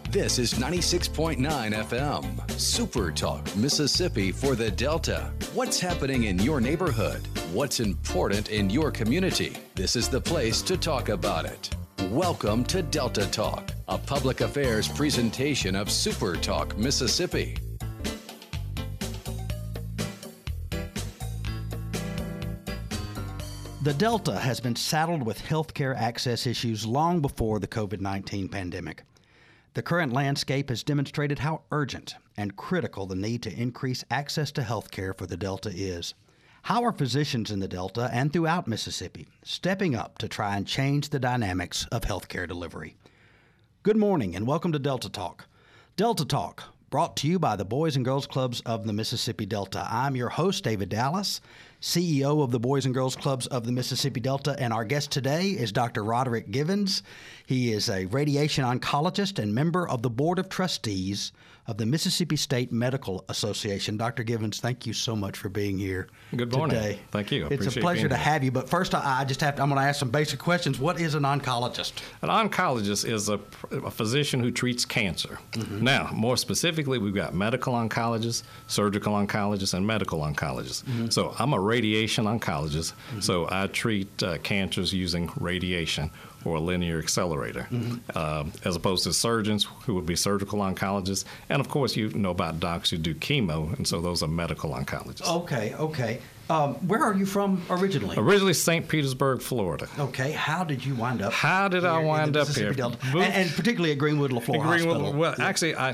This is 96.9 FM, Super Talk, Mississippi for the Delta. What's happening in your neighborhood? What's important in your community? This is the place to talk about it. Welcome to Delta Talk, a public affairs presentation of Super Talk, Mississippi. The Delta has been saddled with healthcare access issues long before the COVID-19 pandemic. The current landscape has demonstrated how urgent and critical the need to increase access to healthcare for the Delta is. How are physicians in the Delta and throughout Mississippi stepping up to try and change the dynamics of healthcare delivery? Good morning and welcome to Delta Talk. Delta Talk, brought to you by the Boys and Girls Clubs of the Mississippi Delta. I'm your host, David Dallas, CEO of the Boys and Girls Clubs of the Mississippi Delta, and our guest today is Dr. Roderick Givens. He is a radiation oncologist and member of the Board of Trustees of the Mississippi State Medical Association. Dr. Givens, thank you so much for being here Good morning. Today. Thank you. It's a pleasure to have you. But first, I'm going to ask some basic questions. What is an oncologist? An oncologist is a physician who treats cancer. Mm-hmm. Now, more specifically, we've got medical oncologists, surgical oncologists, and medical oncologists. Mm-hmm. So I'm a radiation oncologist, so I treat cancers using radiation or a linear accelerator, as opposed to surgeons who would be surgical oncologists. And of course, you know about docs who do chemo, and so those are medical oncologists. Okay. Where are you from originally? Originally, St. Petersburg, Florida. Okay. How did you wind up? How did I wind up here? And particularly at Greenwood LaFleur Hospital. Well, actually, I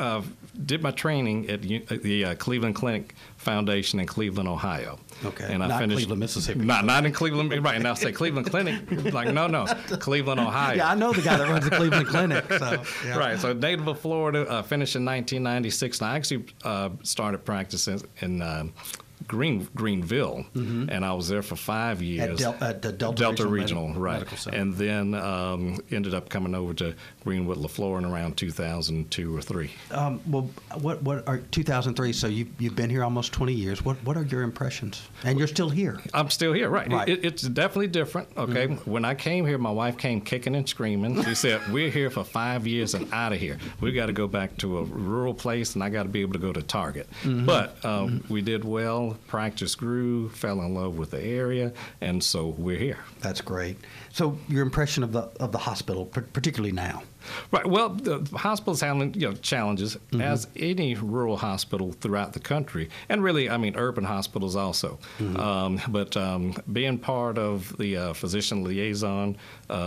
did my training at the Cleveland Clinic Foundation in Cleveland, Ohio. Okay. And I not finished Cleveland, Mississippi. Not in Cleveland, right? And I say Cleveland Clinic, like no, Cleveland, Ohio. Yeah, I know the guy that runs the Cleveland Clinic. So, yeah. Right. So native of Florida, finished in 1996. And I actually started practicing in Greenville, and I was there for 5 years at the Delta Regional, right? Medical Center. And then ended up coming over to Greenwood LaFleur in around 2002 or 3. Well, what are 2003? So you've been here almost 20 years. What are your impressions? And you're still here. I'm still here, right? Right. It's definitely different. Okay, When I came here, my wife came kicking and screaming. She said, "We're here for 5 years and out of here. We got to go back to a rural place, and I got to be able to go to Target." But we did well. Practice grew, fell in love with the area, and so we're here. That's great. So your impression of the hospital, particularly now? Right. Well, the hospital's having challenges, as any rural hospital throughout the country, and really, urban hospitals also. But being part of the physician liaison,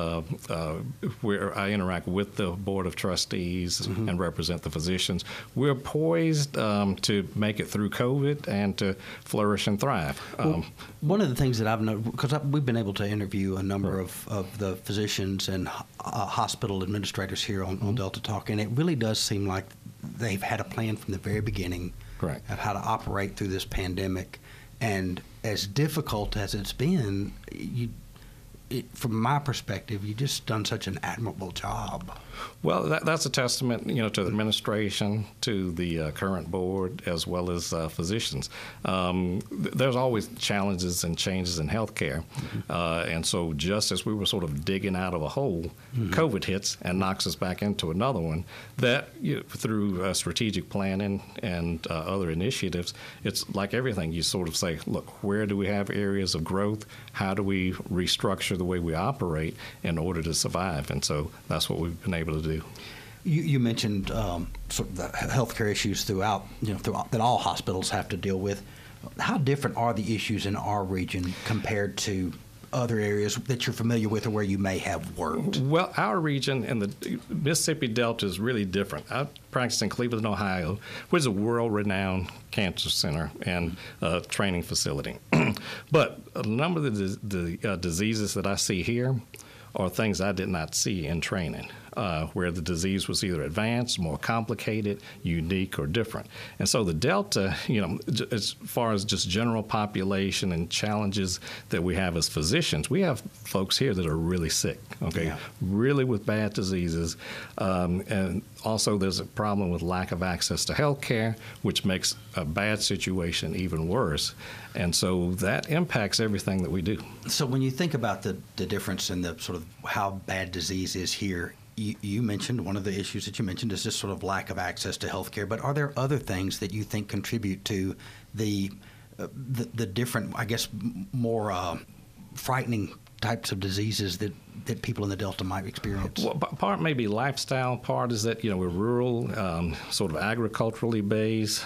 where I interact with the Board of Trustees and represent the physicians, we're poised to make it through COVID and to flourish and thrive. Well, one of the things that I've noticed, because we've been able to interview a number of the physicians and hospital administrators here on Delta Talk, and it really does seem like they've had a plan from the very beginning Correct. of how to operate through this pandemic. And as difficult as it's been, from my perspective, you've just done such an admirable job. Well, that's a testament, to the administration, to the current board, as well as physicians. There's always challenges and changes in healthcare, and so just as we were sort of digging out of a hole, COVID hits and knocks us back into another one. That through strategic planning and other initiatives, it's like everything. You sort of say, look, where do we have areas of growth? How do we restructure the way we operate in order to survive? And so that's what we've been able to do. You mentioned sort of the healthcare issues throughout that all hospitals have to deal with. How different are the issues in our region compared to other areas that you're familiar with or where you may have worked? Well, our region in the Mississippi Delta is really different. I practice in Cleveland, Ohio, which is a world-renowned cancer center and training facility. But a number of the diseases that I see here are things I did not see in training. Where the disease was either advanced, more complicated, unique, or different. And so the Delta, as far as just general population and challenges that we have as physicians, we have folks here that are really sick, really with bad diseases. And also there's a problem with lack of access to health care, which makes a bad situation even worse. And so that impacts everything that we do. So when you think about the difference in the sort of how bad disease is here You mentioned one of the issues that you mentioned is this sort of lack of access to health care, but are there other things that you think contribute to the different, I guess, more frightening types of diseases that people in the Delta might experience? Well, part may be lifestyle. Part is that, we're rural, sort of agriculturally based,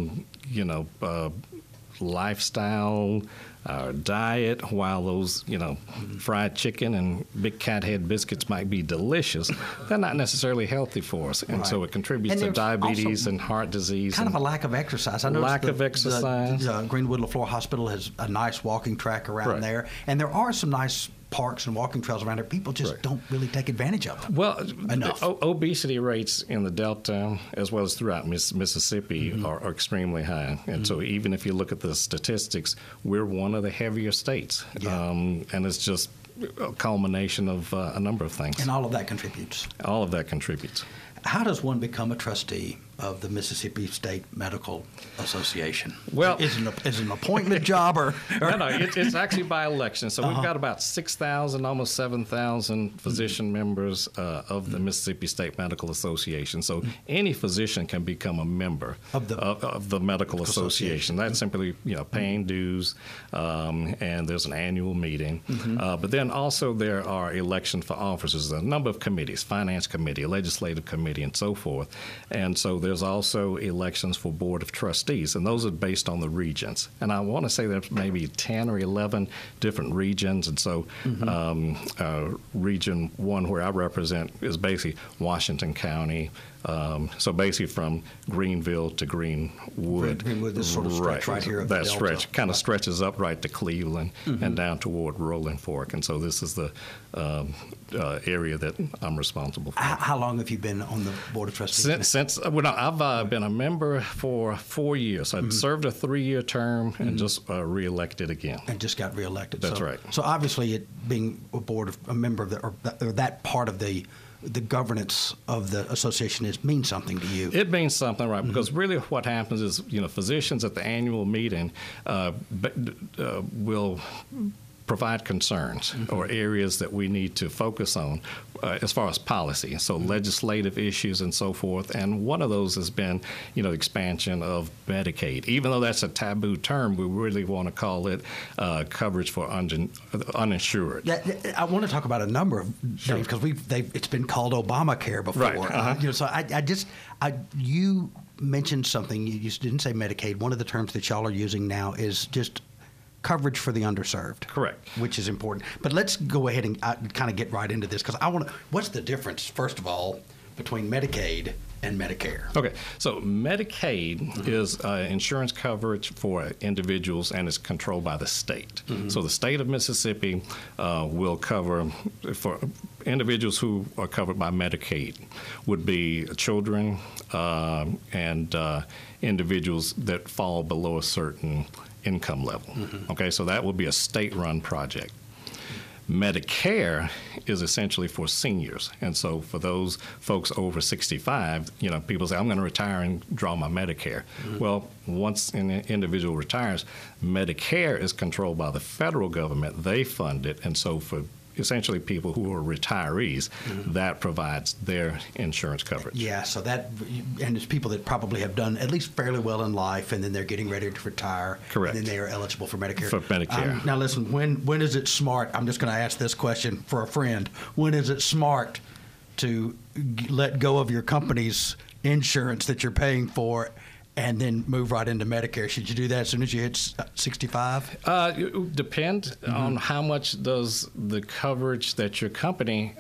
lifestyle, our diet, while those, fried chicken and big cat head biscuits might be delicious, they're not necessarily healthy for us. And so it contributes to diabetes and heart disease. Kind of a lack of exercise. I noticed lack of exercise. The Greenwood LaFleur Hospital has a nice walking track around there. And there are some nice parks and walking trails around there. People just don't really take advantage of them. Well, enough. Obesity rates in the Delta, as well as throughout Mississippi, are extremely high. And so even if you look at the statistics, we're one of the heavier states. And it's just a culmination of a number of things. And all of that contributes. All of that contributes. How does one become a trustee of the Mississippi State Medical Association? Well, is it an appointment job or? No, it's actually by election. So we've got about 6,000, almost 7,000 physician members of the Mississippi State Medical Association. So any physician can become a member of the Medical Association. That's simply paying dues, and there's an annual meeting. But then also there are elections for officers, a number of committees, finance committee, legislative committee, and so forth. And so there's also elections for Board of Trustees, and those are based on the regions. And I want to say there's maybe 10 or 11 different regions. And so Region 1, where I represent, is basically Washington County. So basically from Greenville to Greenwood. Greenwood, this sort of stretch right here of the That Delta. stretch kind of stretches up right to Cleveland and down toward Rolling Fork. And so this is the area that I'm responsible for. How long have you been on the Board of Trustees? I've been a member for 4 years. I've served a 3-year term and just reelected again. And just got reelected. That's right. So obviously, it being a member of or that part of the governance of the association means something to you. It means something, right? Because really what happens is, physicians at the annual meeting will provide concerns or areas that we need to focus on as far as policy, so legislative issues and so forth. And one of those has been, expansion of Medicaid. Even though that's a taboo term, we really want to call it coverage for uninsured. I want to talk about a number of things because it's been called Obamacare before. Right. So you mentioned something. You didn't say Medicaid. One of the terms that y'all are using now is just coverage for the underserved. Correct. Which is important. But let's go ahead and kind of get right into this because what's the difference, first of all, between Medicaid and Medicare? Okay, so Medicaid is insurance coverage for individuals, and it's controlled by the state. So the state of Mississippi will cover for individuals who are covered by Medicaid would be children and individuals that fall below a certain income level. Okay, so that would be a state-run project. Medicare is essentially for seniors. And so for those folks over 65, people say, I'm going to retire and draw my Medicare. Well, once an individual retires, Medicare is controlled by the federal government. They fund it. And so for essentially people who are retirees, that provides their insurance coverage. Yeah, so and it's people that probably have done at least fairly well in life, and then they're getting ready to retire. Correct. And then they are eligible for Medicare. For Medicare. Now listen, when is it smart, I'm just going to ask this question for a friend, when is it smart to let go of your company's insurance that you're paying for and then move right into Medicare? Should you do that as soon as you hit 65? It would depend on how much does the coverage that your company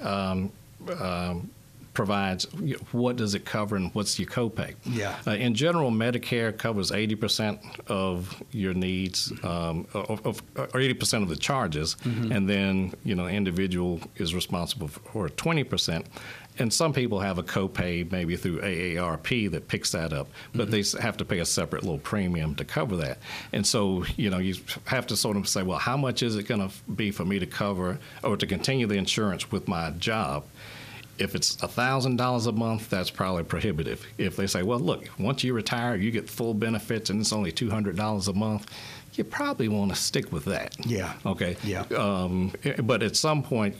provides, what does it cover and what's your copay? Yeah. In general, Medicare covers 80% of your needs, or 80% of the charges, and then, individual is responsible for 20%. And some people have a copay maybe through AARP that picks that up, but they have to pay a separate little premium to cover that. And so, you have to sort of say, well, how much is it going to be for me to cover or to continue the insurance with my job? If it's $1,000 a month, that's probably prohibitive. If they say, well, look, once you retire, you get full benefits and it's only $200 a month, you probably want to stick with that. Yeah. Okay. Yeah. But at some point,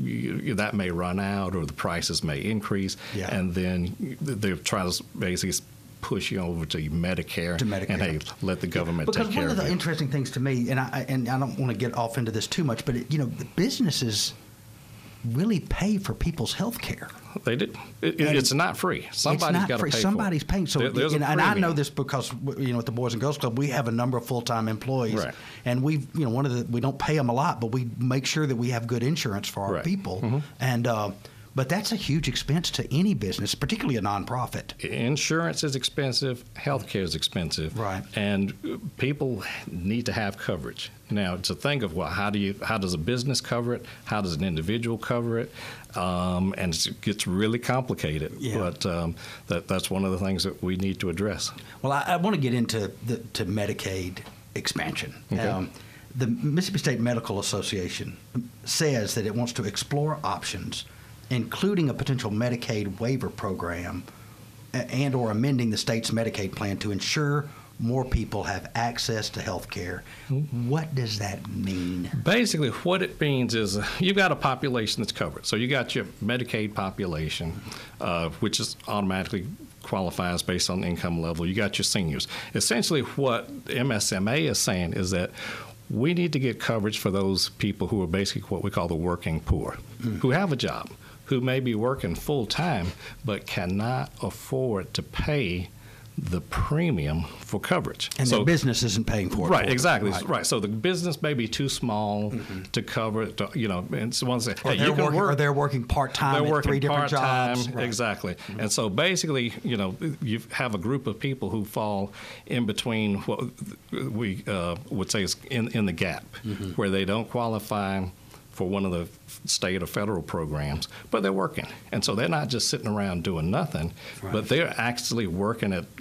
that may run out, or the prices may increase, Yeah. and then they'll try to basically push you over to Medicare, and hey, let the government because take care one of of the it. interesting things to me, and I don't want to get off into this too much, but the businesses really pay for people's health care. They do. It's not free. Somebody's got to pay Somebody's for it. paying. So, There's a and I know premium. this because at the Boys and Girls Club we have a number of full-time employees, Right. and we don't pay them a lot, but we make sure that we have good insurance for our Right. people, and but that's a huge expense to any business, particularly a nonprofit. Insurance is expensive, healthcare is expensive, Right. And people need to have coverage. Now, to think of how does a business cover it? How does an individual cover it? And it gets really complicated. Yeah. But that's one of the things that we need to address. Well, I want to get into to Medicaid expansion. Okay. The Mississippi State Medical Association says that it wants to explore options, including a potential Medicaid waiver program and or amending the state's Medicaid plan to ensure more people have access to health care. What does that mean? Basically, what it means is you've got a population that's covered. So you got your Medicaid population, which is automatically qualifies based on income level. You got your seniors. Essentially, what MSMA is saying is that we need to get coverage for those people who are basically what we call the working poor, who have a job, who may be working full time, but cannot afford to pay the premium for coverage. And so the business isn't paying for it. Right, for exactly. them. Right. So the business may be too small to cover it, and someone say, Or hey, you can work. or they're working part-time They're at 3 working different part-time, jobs. Right. exactly. And so basically, you have a group of people who fall in between what we would say is in the gap, where they don't qualify for one of the state or federal programs, but they're working. And so they're not just sitting around doing nothing, but they're actually working at,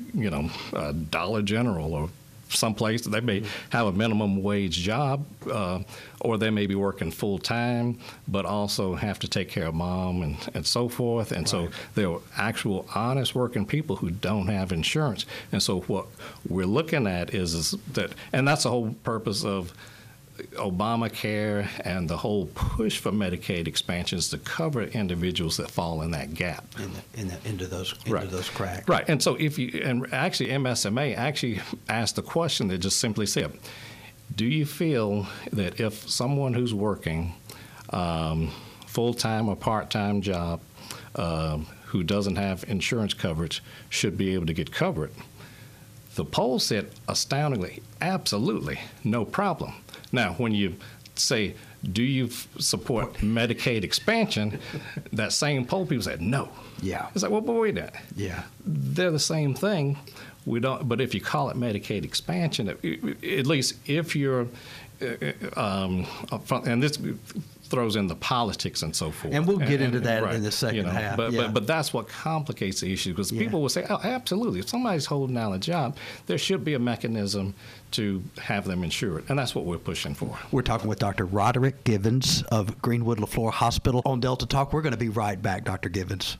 Dollar General or someplace. They may have a minimum wage job, or they may be working full time, but also have to take care of mom and so forth. And so they're actual honest working people who don't have insurance. And so what we're looking at is that, and that's the whole purpose of Obamacare and the whole push for Medicaid expansions to cover individuals that fall in that gap. Into those cracks. Right. And so actually MSMA actually asked the question that just simply said, do you feel that if someone who's working full-time or part-time job who doesn't have insurance coverage should be able to get covered? The poll said astoundingly, absolutely, no problem. Now, when you say, do you support Medicaid expansion, that same poll, people said no. Yeah. It's like, well, wait a minute. Yeah. They're the same thing. We don't. But if you call it Medicaid expansion, at least if you're, and this throws in the politics and so forth. And we'll get into that right, in the second half. But that's what complicates the issue, because people will say, oh, absolutely, if somebody's holding down a job, there should be a mechanism to have them insured, and that's what we're pushing for. We're talking with Dr. Roderick Givens of Greenwood LaFleur Hospital on Delta Talk. We're going to be right back, Dr. Givens.